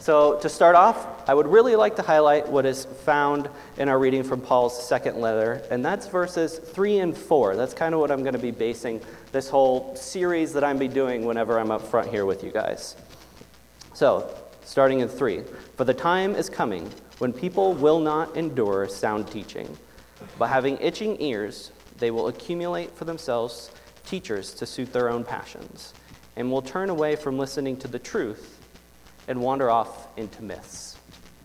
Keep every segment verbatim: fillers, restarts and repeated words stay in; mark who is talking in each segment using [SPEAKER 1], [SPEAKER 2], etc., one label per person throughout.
[SPEAKER 1] So to start off, I would really like to highlight what is found in our reading from Paul's second letter, and that's verses three and four. That's kind of what I'm going to be basing this whole series that I'm be doing whenever I'm up front here with you guys. So, starting in three. For the time is coming when people will not endure sound teaching, but having itching ears, they will accumulate for themselves teachers to suit their own passions, and will turn away from listening to the truth and wander off into myths.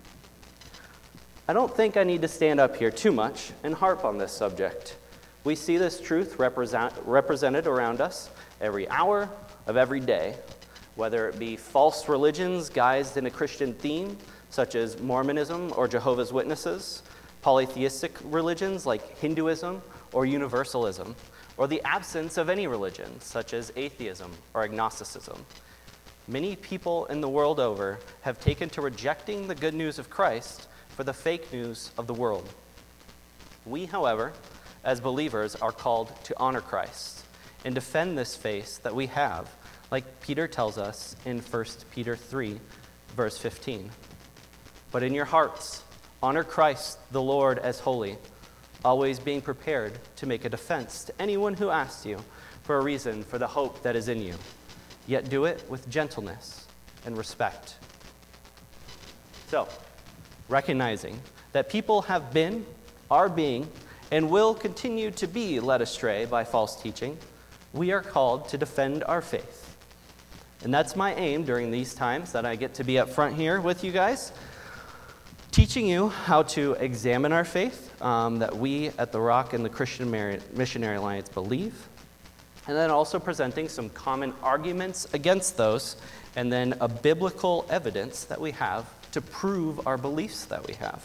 [SPEAKER 1] I don't think I need to stand up here too much and harp on this subject. We see this truth represent, represented around us every hour of every day, whether it be false religions guised in a Christian theme, such as Mormonism or Jehovah's Witnesses, polytheistic religions like Hinduism or Universalism, or the absence of any religion, such as atheism or agnosticism. Many people in the world over have taken to rejecting the good news of Christ for the fake news of the world. We, however, as believers, are called to honor Christ and defend this faith that we have, like Peter tells us in First Peter three, verse fifteen. But in your hearts, honor Christ the Lord as holy, always being prepared to make a defense to anyone who asks you for a reason for the hope that is in you. Yet do it with gentleness and respect. So, recognizing that people have been, are being, and will continue to be led astray by false teaching, we are called to defend our faith. And that's my aim during these times that I get to be up front here with you guys, teaching you how to examine our faith um, that we at The Rock and the Christian Missionary Alliance believe, and then also presenting some common arguments against those, and then a biblical evidence that we have to prove our beliefs that we have.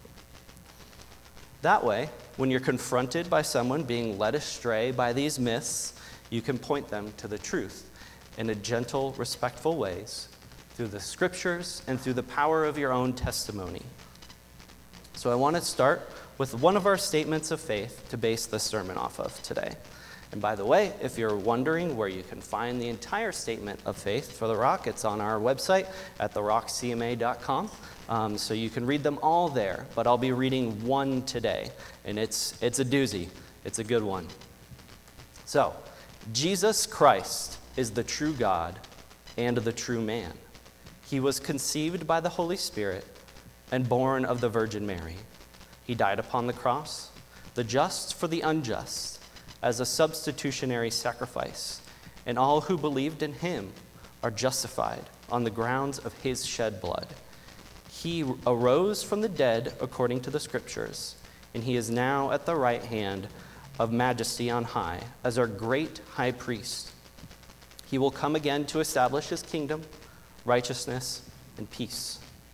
[SPEAKER 1] That way, when you're confronted by someone being led astray by these myths, you can point them to the truth in a gentle, respectful ways through the scriptures and through the power of your own testimony. So I want to start with one of our statements of faith to base this sermon off of today. And by the way, if you're wondering where you can find the entire statement of faith for The Rock, it's on our website at the rock c m a dot com. Um, so you can read them all there, but I'll be reading one today, and it's it's a doozy. It's a good one. So, Jesus Christ is the true God and the true man. He was conceived by the Holy Spirit and born of the Virgin Mary. He died upon the cross, the just for the unjust, as a substitutionary sacrifice, and all who believed in him are justified on the grounds of his shed blood. He arose from the dead according to the scriptures, and he is now at the right hand of majesty on high as our great high priest. He will come again to establish his kingdom, righteousness, and peace.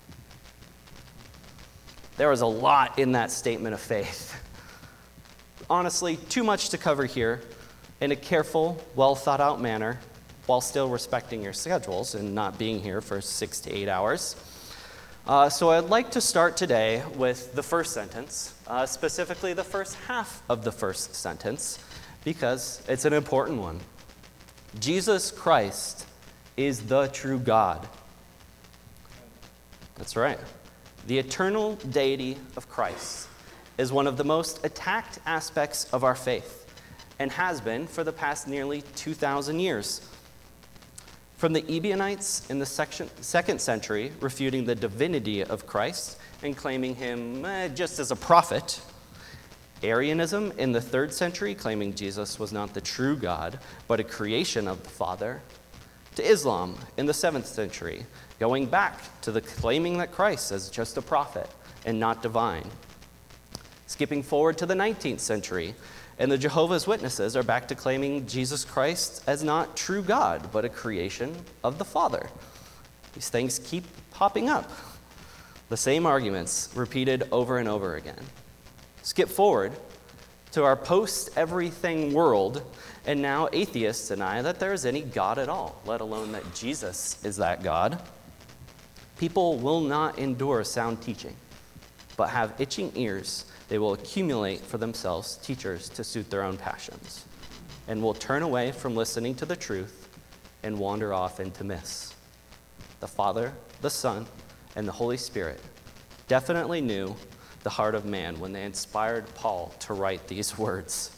[SPEAKER 1] There is a lot in that statement of faith. Honestly, too much to cover here in a careful, well-thought-out manner while still respecting your schedules and not being here for six to eight hours. Uh, so I'd like to start today with the first sentence, uh, specifically the first half of the first sentence, because it's an important one. Jesus Christ is the true God. That's right. The eternal deity of Christ is one of the most attacked aspects of our faith, and has been for the past nearly two thousand years. From the Ebionites in the section, second century refuting the divinity of Christ and claiming him eh, just as a prophet, Arianism in the third century claiming Jesus was not the true God, but a creation of the Father, to Islam in the seventh century, going back to the claiming that Christ is just a prophet and not divine. Skipping forward to the nineteenth century, and the Jehovah's Witnesses are back to claiming Jesus Christ as not true God, but a creation of the Father. These things keep popping up. The same arguments repeated over and over again. Skip forward to our post-everything world, and now atheists deny that there is any God at all, let alone that Jesus is that God. People will not endure sound teaching, but have itching ears. They will accumulate for themselves teachers to suit their own passions, and will turn away from listening to the truth and wander off into myths. The Father, the Son, and the Holy Spirit definitely knew the heart of man when they inspired Paul to write these words.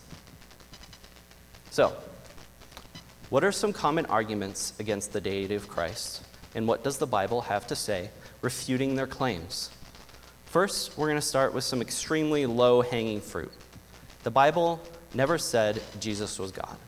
[SPEAKER 1] So, what are some common arguments against the deity of Christ, and what does the Bible have to say refuting their claims? First, we're going to start with some extremely low-hanging fruit. The Bible never said Jesus was God.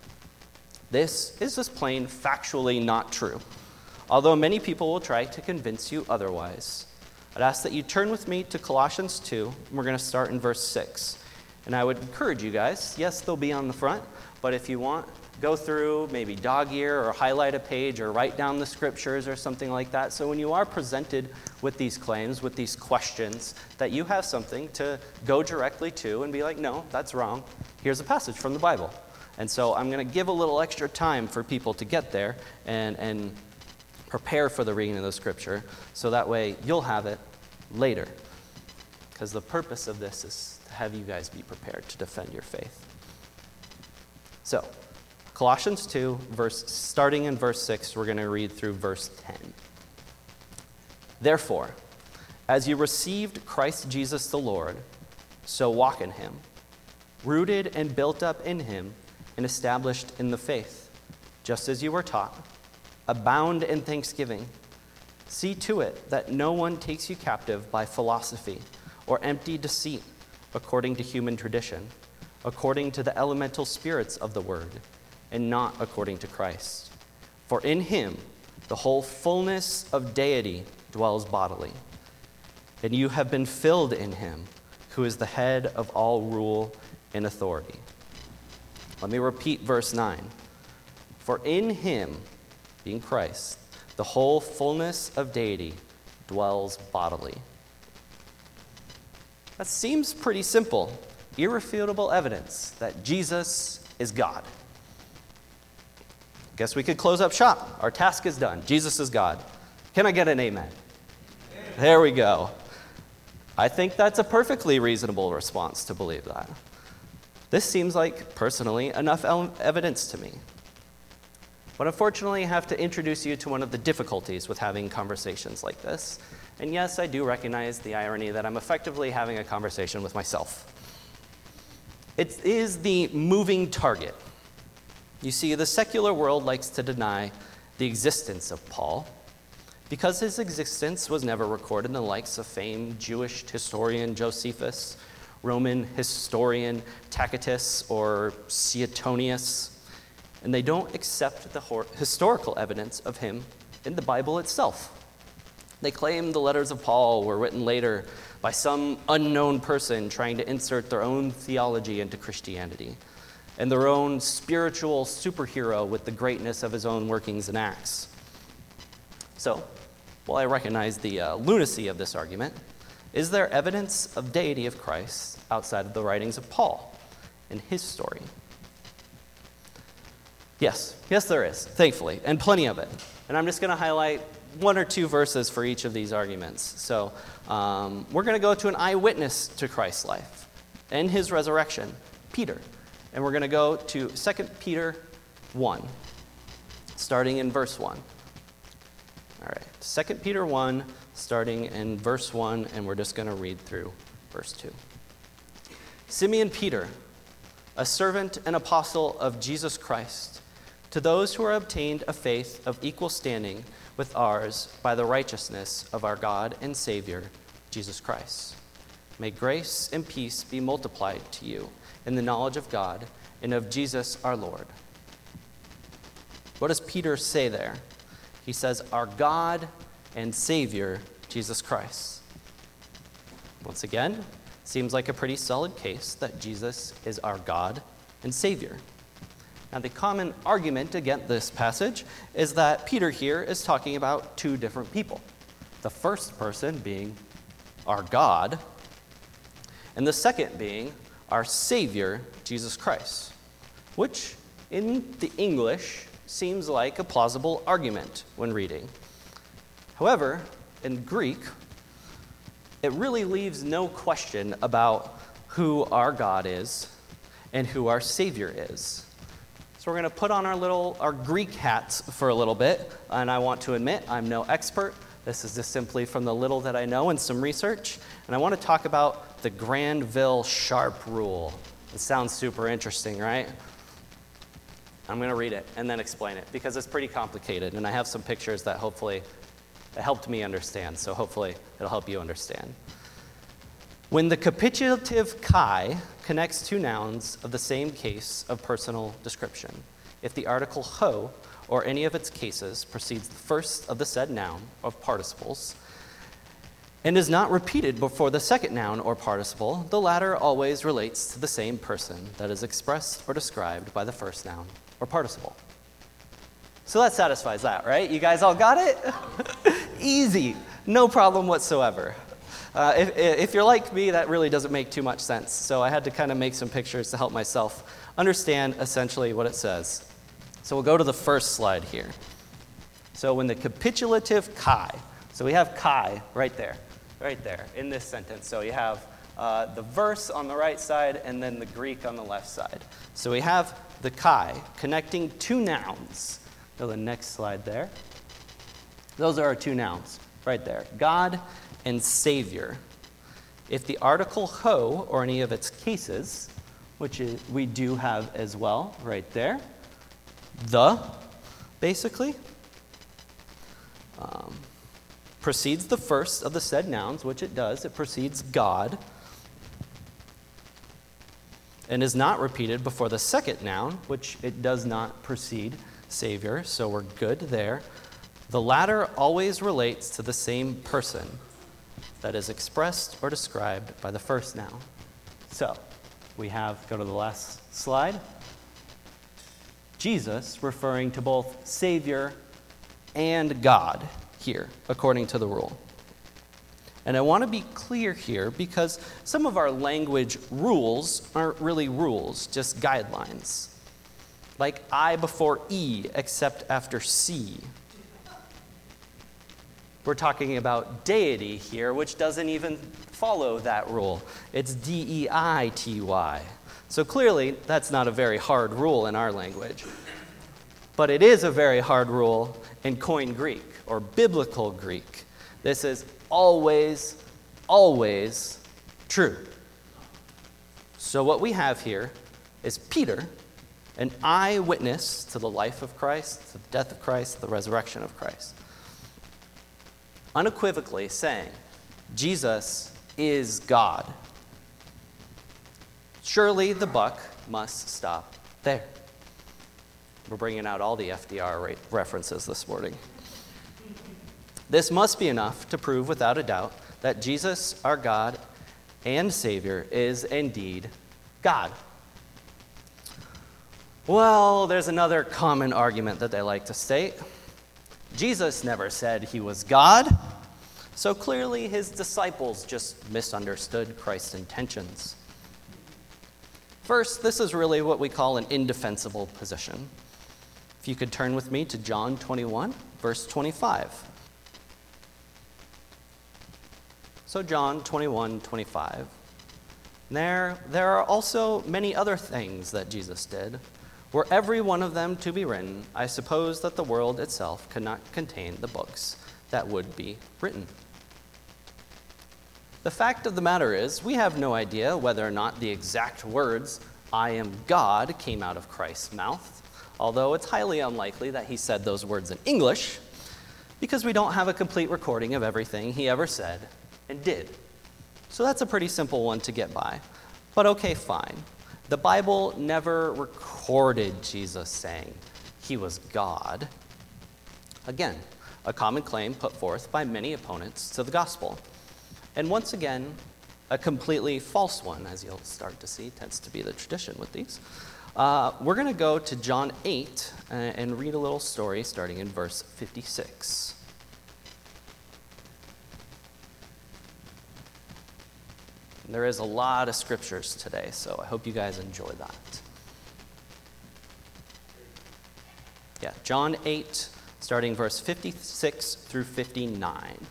[SPEAKER 1] This is just plain factually not true, although many people will try to convince you otherwise. I'd ask that you turn with me to Colossians two, and we're going to start in verse six. And I would encourage you guys, yes, they'll be on the front, but if you want, go through, maybe dog ear or highlight a page or write down the scriptures or something like that. So when you are presented with these claims, with these questions, that you have something to go directly to and be like, no, that's wrong. Here's a passage from the Bible. And so I'm going to give a little extra time for people to get there and, and prepare for the reading of the scripture, so that way you'll have it later. Because the purpose of this is to have you guys be prepared to defend your faith. So, Colossians two, verse, starting in verse six, we're going to read through verse ten. Therefore, as you received Christ Jesus the Lord, so walk in him, rooted and built up in him, and established in the faith, just as you were taught. Abound in thanksgiving. See to it that no one takes you captive by philosophy or empty deceit, according to human tradition, according to the elemental spirits of the word, and not according to Christ. For in him the whole fullness of deity dwells bodily, and you have been filled in him, who is the head of all rule and authority. Let me repeat verse nine. For in him, being Christ, the whole fullness of deity dwells bodily. That seems pretty simple. Irrefutable evidence that Jesus is God. Guess we could close up shop. Our task is done. Jesus is God. Can I get an amen? Amen. There we go. I think that's a perfectly reasonable response to believe that. This seems like, personally, enough evidence to me. But unfortunately, I have to introduce you to one of the difficulties with having conversations like this. And yes, I do recognize the irony that I'm effectively having a conversation with myself. It is the moving target. You see, the secular world likes to deny the existence of Paul because his existence was never recorded in the likes of famed Jewish historian Josephus, Roman historian Tacitus, or Suetonius, and they don't accept the hor- historical evidence of him in the Bible itself. They claim the letters of Paul were written later by some unknown person trying to insert their own theology into Christianity, and their own spiritual superhero with the greatness of his own workings and acts. So, while I recognize the uh, lunacy of this argument, is there evidence of deity of Christ outside of the writings of Paul and his story? Yes, yes there is, thankfully, and plenty of it. And I'm just going to highlight one or two verses for each of these arguments. So um, we're going to go to an eyewitness to Christ's life and his resurrection, Peter. And we're going to go to Second Peter one, starting in verse one. All right, Second Peter one, starting in verse one, and we're just going to read through verse two. Simeon Peter, a servant and apostle of Jesus Christ, to those who are obtained a faith of equal standing with ours by the righteousness of our God and Savior, Jesus Christ. May grace and peace be multiplied to you in the knowledge of God and of Jesus our Lord. What does Peter say there? He says, our God and Savior, Jesus Christ. Once again, seems like a pretty solid case that Jesus is our God and Savior. Now, the common argument against this passage is that Peter here is talking about two different people. The first person being our God, and the second being our Savior, Jesus Christ, which in the English seems like a plausible argument when reading. However, in Greek, it really leaves no question about who our God is and who our Savior is. So we're going to put on our little our Greek hats for a little bit, and I want to admit I'm no expert, This is just simply from the little that I know and some research. And I want to talk about the Granville-Sharp rule. It sounds super interesting, right? I'm going to read it and then explain it because it's pretty complicated. And I have some pictures that hopefully it helped me understand. So hopefully it'll help you understand. When the capitulative kai connects two nouns of the same case of personal description, if the article ho or any of its cases precedes the first of the said noun of participles and is not repeated before the second noun or participle, the latter always relates to the same person that is expressed or described by the first noun or participle. So that satisfies that, right? You guys all got it? Easy. No problem whatsoever. Uh, if, if you're like me, that really doesn't make too much sense. So I had to kind of make some pictures to help myself understand essentially what it says. So we'll go to the first slide here. So when the capitulative kai, so we have kai right there, right there in this sentence. So you have uh, the verse on the right side and then the Greek on the left side. So we have the kai connecting two nouns. Go to the next slide there. Those are our two nouns right there, God and Savior. If the article ho or any of its cases, which is, we do have as well right there, the, basically, um, precedes the first of the said nouns, which it does. It precedes God, and is not repeated before the second noun, which it does not precede Savior, so we're good there. The latter always relates to the same person that is expressed or described by the first noun. So, we have, go to the last slide, Jesus referring to both Savior and God here, according to the rule. And I want to be clear here because some of our language rules aren't really rules, just guidelines. Like I before E, except after C. We're talking about deity here, which doesn't even follow that rule. It's D E I T Y. So clearly, that's not a very hard rule in our language. But it is a very hard rule in Koine Greek, or Biblical Greek. This is always, always true. So what we have here is Peter, an eyewitness to the life of Christ, to the death of Christ, the resurrection of Christ, unequivocally saying, Jesus is God. Surely the buck must stop there. We're bringing out all the F D R references this morning. This must be enough to prove without a doubt that Jesus, our God and Savior, is indeed God. Well, there's another common argument that they like to state. Jesus never said he was God, so clearly his disciples just misunderstood Christ's intentions. First, this is really what we call an indefensible position. If you could turn with me to John twenty-one, verse twenty-five. So John twenty-one, twenty-five. There, there are also many other things that Jesus did. Were every one of them to be written, I suppose that the world itself could not contain the books that would be written. The fact of the matter is, we have no idea whether or not the exact words, I am God, came out of Christ's mouth, although it's highly unlikely that he said those words in English, because we don't have a complete recording of everything he ever said and did. So that's a pretty simple one to get by. But okay, fine. The Bible never recorded Jesus saying he was God. Again, a common claim put forth by many opponents to the gospel. And once again, a completely false one, as you'll start to see, tends to be the tradition with these. Uh, we're going to go to John eight uh, and read a little story starting in verse fifty-six. There is a lot of scriptures today, so I hope you guys enjoy that. Yeah, John eight, starting verse fifty-six through fifty-nine.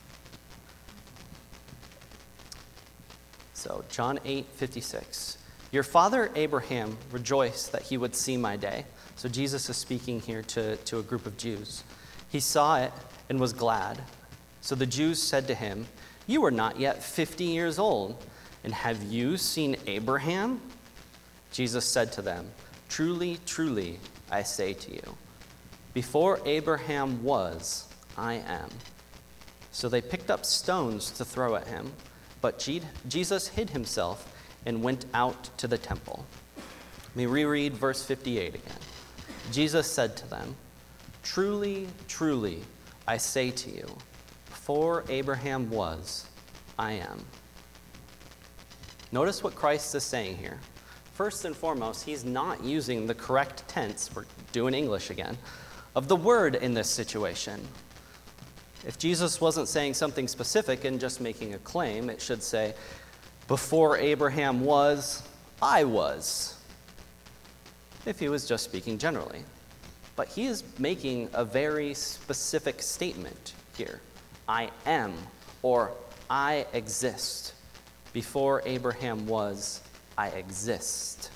[SPEAKER 1] So, John eight, fifty-six. Your father Abraham rejoiced that he would see my day. So Jesus is speaking here to, to a group of Jews. He saw it and was glad. So the Jews said to him, "You are not yet fifty years old, and have you seen Abraham?" Jesus said to them, "Truly, truly, I say to you, before Abraham was, I am." So they picked up stones to throw at him, but Jesus hid himself and went out to the temple. Let me reread verse fifty-eight again. Jesus said to them, "Truly, truly, I say to you, before Abraham was, I am." Notice what Christ is saying here. First and foremost, he's not using the correct tense, we're doing English again, of the word in this situation. If Jesus wasn't saying something specific and just making a claim, it should say, "Before Abraham was, I was," if he was just speaking generally. But he is making a very specific statement here. I am, or I exist. Before Abraham was, I exist.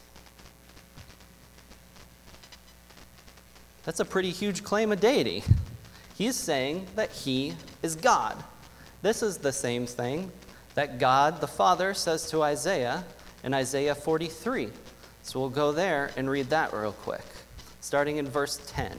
[SPEAKER 1] That's a pretty huge claim of deity. He's saying that he is God. This is the same thing that God the Father says to Isaiah in Isaiah forty-three. So we'll go there and read that real quick, starting in verse ten.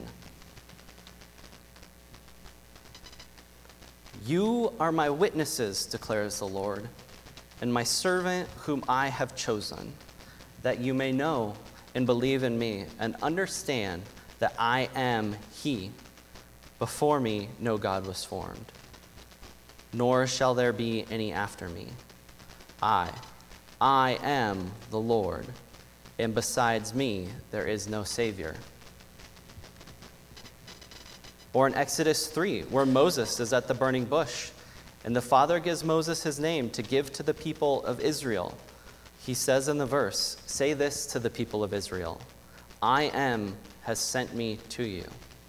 [SPEAKER 1] "You are my witnesses, declares the Lord, and my servant whom I have chosen, that you may know and believe in me and understand that I am he. Before me no God was formed, nor shall there be any after me. I, I am the Lord, and besides me there is no Savior." Or in Exodus three, where Moses is at the burning bush, and the Father gives Moses his name to give to the people of Israel. He says in the verse, "Say this to the people of Israel, I am has sent me to you."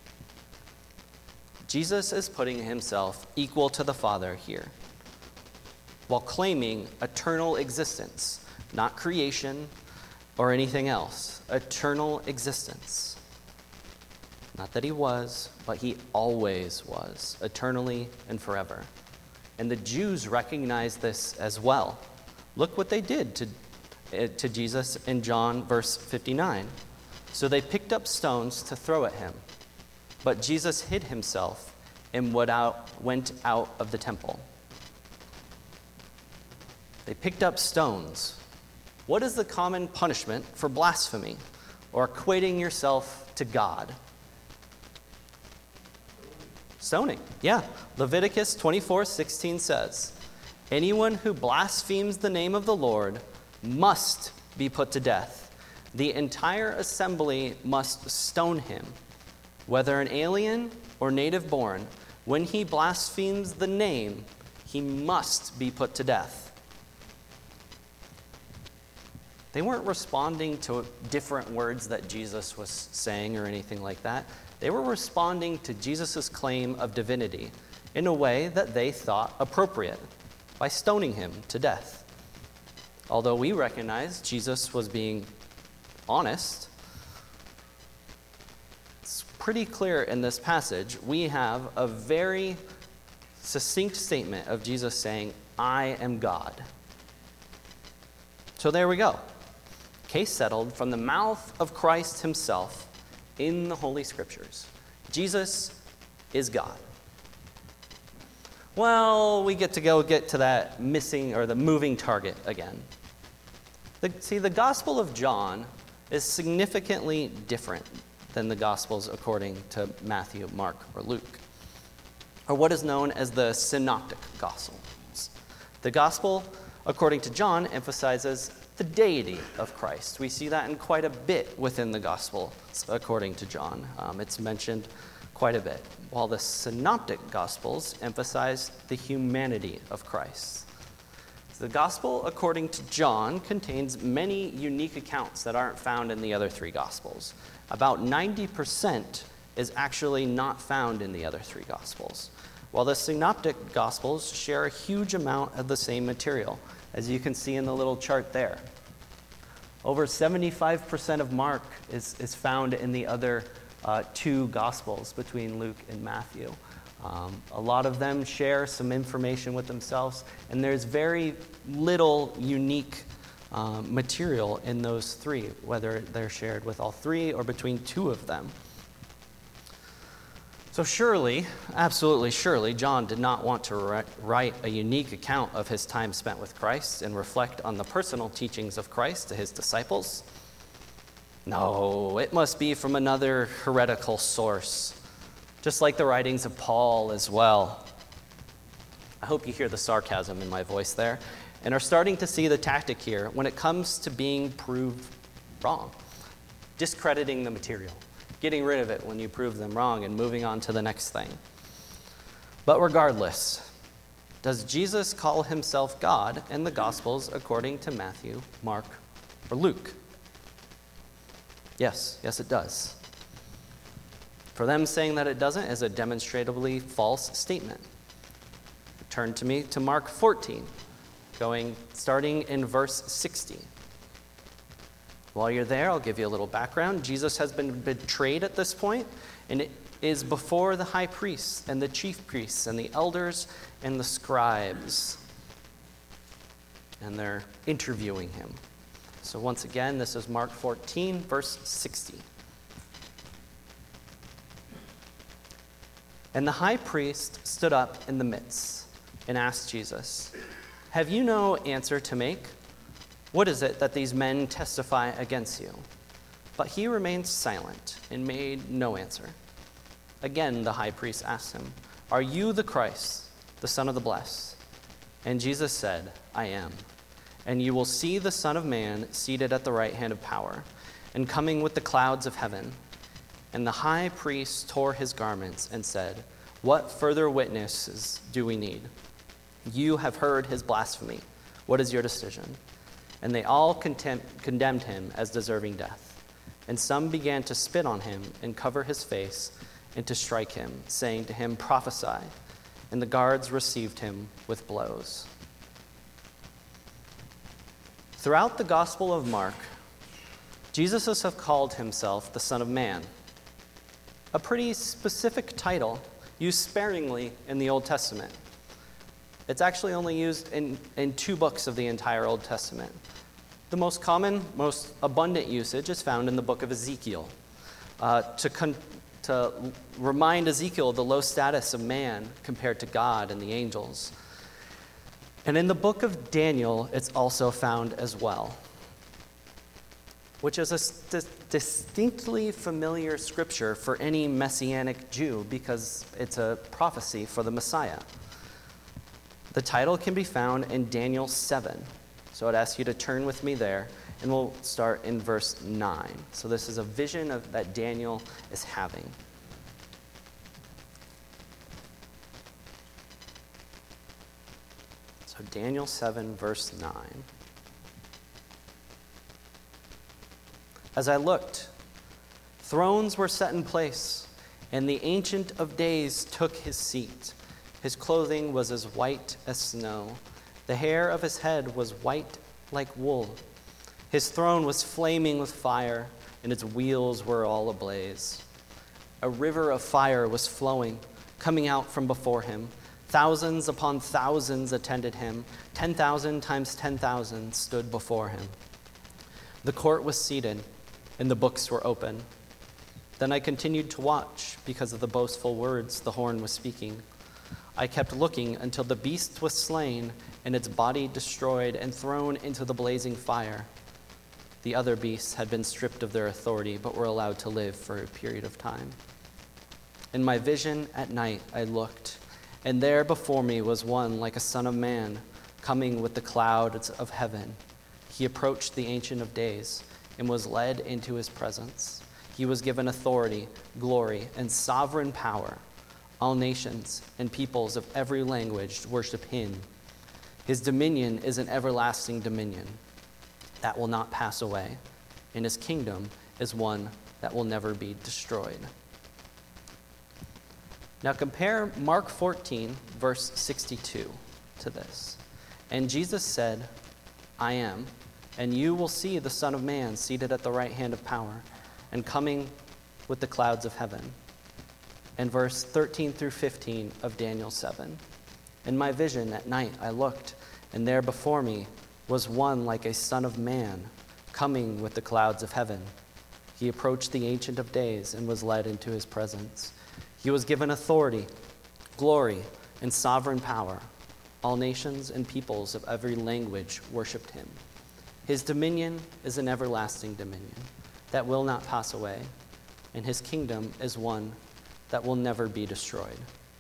[SPEAKER 1] Jesus is putting himself equal to the Father here, while claiming eternal existence, not creation or anything else, eternal existence. Not that he was, but he always was, eternally and forever. And the Jews recognized this as well. Look what they did to, to Jesus in John verse fifty-nine. "So they picked up stones to throw at him, but Jesus hid himself and went out, went out of the temple." They picked up stones. What is the common punishment for blasphemy or equating yourself to God? Stoning, yeah. Leviticus twenty-four sixteen says, "Anyone who blasphemes the name of the Lord must be put to death. The entire assembly must stone him, whether an alien or native born. When he blasphemes the name, he must be put to death." They weren't responding to different words that Jesus was saying or anything like that. They were responding to Jesus' claim of divinity in a way that they thought appropriate, by stoning him to death. Although we recognize Jesus was being honest, it's pretty clear in this passage we have a very succinct statement of Jesus saying, "I am God." So there we go. Case settled from the mouth of Christ himself in the Holy Scriptures. Jesus is God. Well, we get to go get to that missing or the moving target again. The, see, the Gospel of John is significantly different than the Gospels according to Matthew, Mark, or Luke, or what is known as the Synoptic Gospels. The Gospel, according to John, emphasizes the deity of Christ. We see that in quite a bit within the Gospel, according to John. Um, it's mentioned quite a bit, while the Synoptic Gospels emphasize the humanity of Christ. The Gospel, according to John, contains many unique accounts that aren't found in the other three Gospels. About ninety percent is actually not found in the other three Gospels, while the Synoptic Gospels share a huge amount of the same material, as you can see in the little chart there. Over seventy-five percent of Mark is, is found in the other uh, two Gospels between Luke and Matthew. Um, a lot of them share some information with themselves, and there's very little unique um, material in those three, whether they're shared with all three or between two of them. So surely, absolutely surely, John did not want to write a unique account of his time spent with Christ and reflect on the personal teachings of Christ to his disciples. No, it must be from another heretical source, just like the writings of Paul as well. I hope you hear the sarcasm in my voice there and are starting to see the tactic here when it comes to being proved wrong, discrediting the material, getting rid of it when you prove them wrong and moving on to the next thing. But regardless, does Jesus call himself God in the Gospels according to Matthew, Mark, or Luke? Yes, yes it does. For them, saying that it doesn't is a demonstrably false statement. Turn to me to Mark fourteen, going starting in verse sixty. While you're there, I'll give you a little background. Jesus has been betrayed at this point, and it is before the high priests and the chief priests and the elders and the scribes. And they're interviewing him. So once again, this is Mark fourteen, verse sixty. And the high priest stood up in the midst and asked Jesus, "Have you no answer to make? What is it that these men testify against you?" But he remained silent and made no answer. Again, the high priest asked him, "Are you the Christ, the Son of the Blessed?" And Jesus said, "I am. And you will see the Son of Man seated at the right hand of power, and coming with the clouds of heaven." And the high priest tore his garments and said, "What further witnesses do we need? You have heard his blasphemy. What is your decision?" And they all contem- condemned him as deserving death. And some began to spit on him and cover his face and to strike him, saying to him, "Prophesy." And the guards received him with blows. Throughout the Gospel of Mark, Jesus has called himself the Son of Man, a pretty specific title used sparingly in the Old Testament. It's actually only used in, in two books of the entire Old Testament. The most common, most abundant usage is found in the book of Ezekiel, uh, to, con- to remind Ezekiel of the low status of man compared to God and the angels. And in the book of Daniel, it's also found as well, which is a st- distinctly familiar scripture for any Messianic Jew because it's a prophecy for the Messiah. The title can be found in Daniel seven. So I'd ask you to turn with me there, and we'll start in verse nine. So this is a vision of, that Daniel is having. So Daniel seven, verse nine. As I looked, thrones were set in place, and the Ancient of Days took his seat. His clothing was as white as snow. The hair of his head was white like wool. His throne was flaming with fire, and its wheels were all ablaze. A river of fire was flowing, coming out from before him. Thousands upon thousands attended him. Ten thousand times ten thousand stood before him. The court was seated, and the books were open. Then I continued to watch because of the boastful words the horn was speaking. I kept looking until the beast was slain and its body destroyed and thrown into the blazing fire. The other beasts had been stripped of their authority but were allowed to live for a period of time. In my vision at night I looked, and there before me was one like a son of man, coming with the clouds of heaven. He approached the Ancient of Days and was led into his presence. He was given authority, glory, and sovereign power. All nations and peoples of every language worship him. His dominion is an everlasting dominion that will not pass away, and his kingdom is one that will never be destroyed. Now compare Mark fourteen, verse sixty-two to this. And Jesus said, "I am, and you will see the Son of Man seated at the right hand of power, and coming with the clouds of heaven." and verse thirteen through fifteen of Daniel seven. In my vision at night I looked, and there before me was one like a son of man, coming with the clouds of heaven. He approached the Ancient of Days and was led into his presence. He was given authority, glory, and sovereign power. All nations and peoples of every language worshipped him. His dominion is an everlasting dominion that will not pass away, and his kingdom is one that will never be destroyed.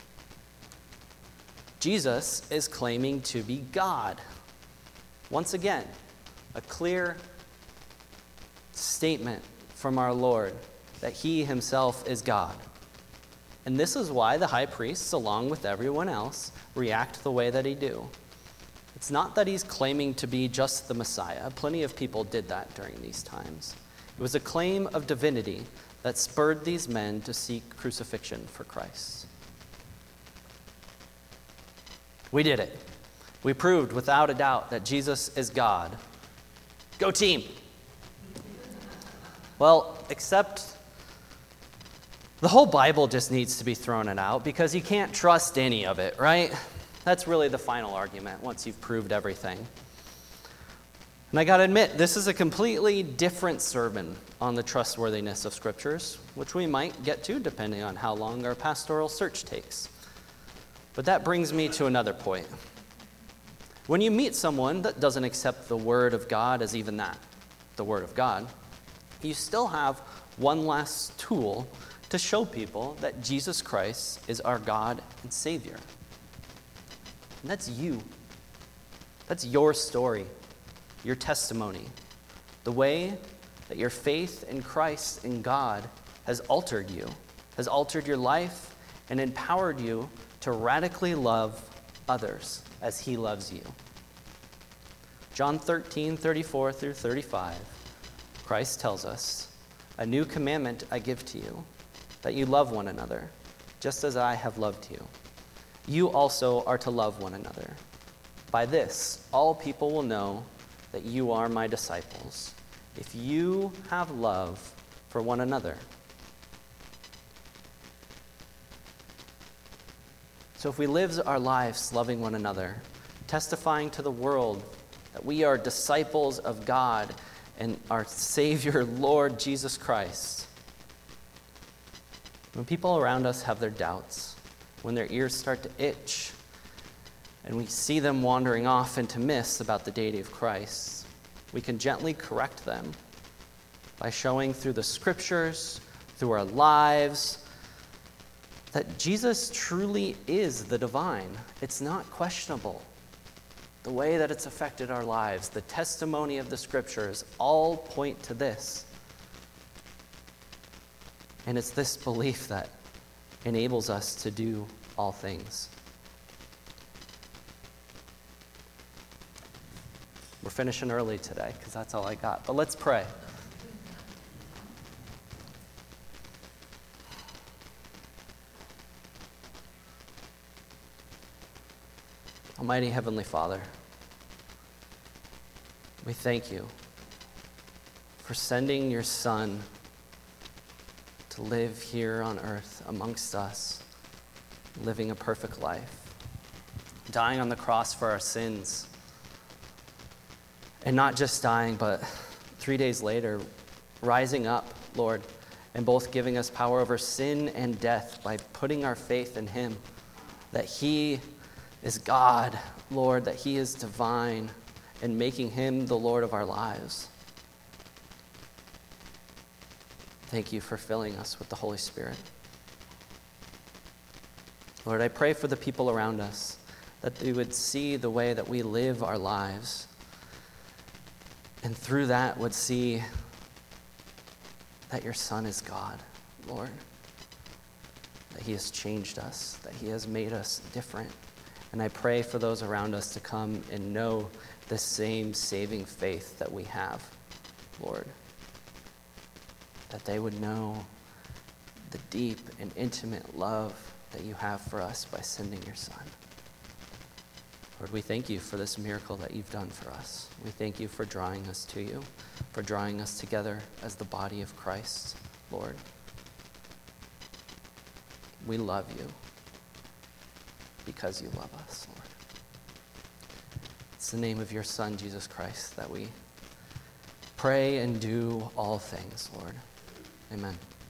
[SPEAKER 1] Jesus is claiming to be God. Once again, a clear statement from our Lord that he himself is God. And this is why the high priests, along with everyone else, react the way that he do. It's not that he's claiming to be just the Messiah. Plenty of people did that during these times. It was a claim of divinity that spurred these men to seek crucifixion for Christ. We did it. We proved without a doubt that Jesus is God. Go team! Well, except the whole Bible just needs to be thrown out because you can't trust any of it, right? That's really the final argument once you've proved everything. And I got to admit, this is a completely different sermon on the trustworthiness of scriptures, which we might get to depending on how long our pastoral search takes. But that brings me to another point. When you meet someone that doesn't accept the word of God as even that, the word of God, you still have one last tool to show people that Jesus Christ is our God and Savior. And that's you. That's your story, your testimony, the way that your faith in Christ and God has altered you, has altered your life, and empowered you to radically love others as he loves you. John thirteen, thirty-four through thirty-five, Christ tells us, "A new commandment I give to you, that you love one another, just as I have loved you. You also are to love one another. By this, all people will know that you are my disciples, if you have love for one another." So if we live our lives loving one another, testifying to the world that we are disciples of God and our Savior, Lord Jesus Christ, when people around us have their doubts, when their ears start to itch, and we see them wandering off into myths about the deity of Christ, we can gently correct them by showing through the scriptures, through our lives, that Jesus truly is the divine. It's not questionable. The way that it's affected our lives, the testimony of the scriptures, all point to this. And it's this belief that enables us to do all things. We're finishing early today because that's all I got. But let's pray. Almighty Heavenly Father, we thank you for sending your Son to live here on earth amongst us, living a perfect life, dying on the cross for our sins, and not just dying, but three days later, rising up, Lord, and both giving us power over sin and death by putting our faith in him, that he is God, Lord, that he is divine, and making him the Lord of our lives. Thank you for filling us with the Holy Spirit. Lord, I pray for the people around us, that they would see the way that we live our lives, and through that would see that your Son is God, Lord, that he has changed us, that he has made us different. And I pray for those around us to come and know the same saving faith that we have, Lord. That they would know the deep and intimate love that you have for us by sending your Son. Lord, we thank you for this miracle that you've done for us. We thank you for drawing us to you, for drawing us together as the body of Christ, Lord. We love you because you love us, Lord. It's the name of your Son, Jesus Christ, that we pray and do all things, Lord. Amen.